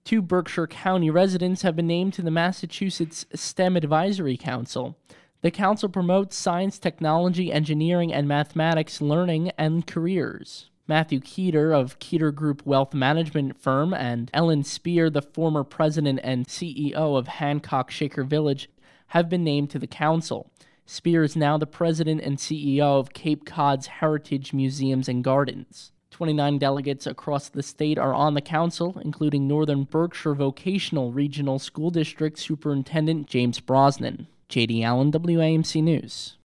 Two Berkshire County residents have been named to the Massachusetts STEM Advisory Council. The council promotes science, technology, engineering, and mathematics learning and careers. Matthew Keeter of Keeter Group Wealth Management Firm and Ellen Spear, the former president and CEO of Hancock Shaker Village, have been named to the council. Spear is now the president and CEO of Cape Cod's Heritage Museums and Gardens. 29 delegates across the state are on the council, including Northern Berkshire Vocational Regional School District Superintendent James Brosnan. J.D. Allen, WAMC News.